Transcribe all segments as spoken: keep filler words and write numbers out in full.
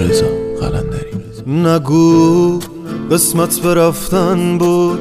رضا قلندری. نگو قسمت برفتن بود،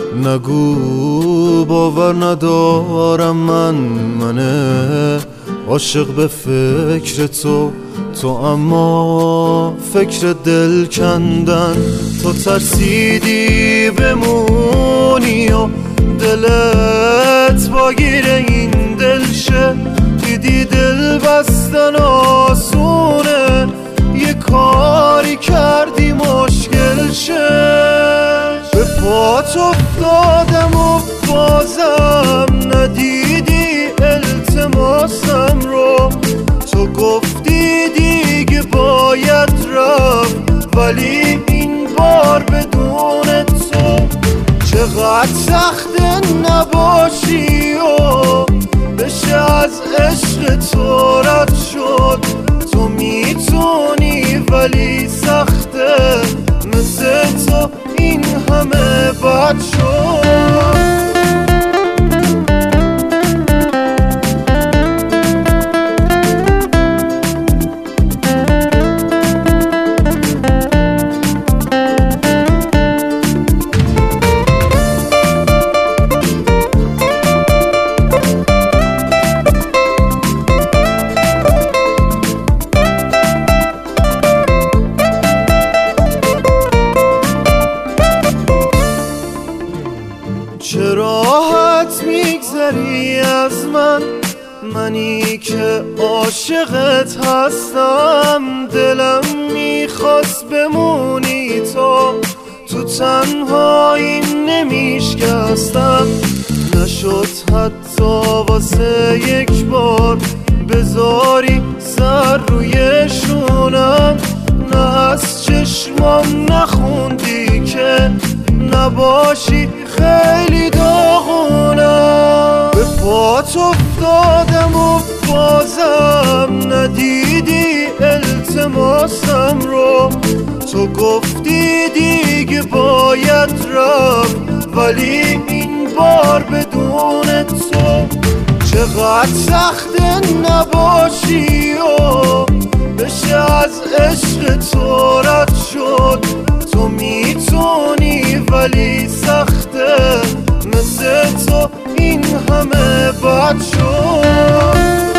نگو باور ندارم من منه عاشق به فکر تو، تو اما فکر دل کندن. تو ترسیدی بمونی و دلت با گیر این دل شه، دیدی دل بستن آسونه، یه کاری کردی مشکل شه. به پات افتادم و بازم ندیدی التماسم رو، تو گفتی دیگه باید رفت ولی این بار بدون تو. چقدر سخته نباشی و بشه از عشق تو رد شد، تو میتونی ولی سخته مثل تو این همه بد شد. چه راحت میگذری از من، منی که عاشقت هستم. دلم میخواست بمونی تو، تو تنهایی نمیشکستم. نشد حتی واسه یک بار بذاری سر روی شونم، نه از چشمام نخوندی که نباشی خیلی داغونم. به پات افتادم و بازم ندیدی التماسم رو، تو گفتی دیگه باید رفت ولی این بار بدون تو. چقدر سخته نباشی و بشه از عشق تو رد شد، تو میتونی ولی سخته مثل تو این همه بد شد.